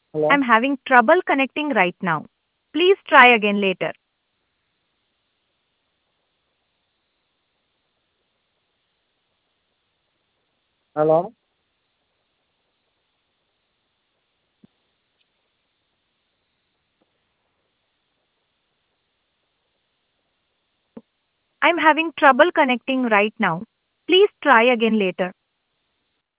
Hello? I'm having trouble connecting right now. Please try again later. Hello? I'm having trouble connecting right now. Please try again later.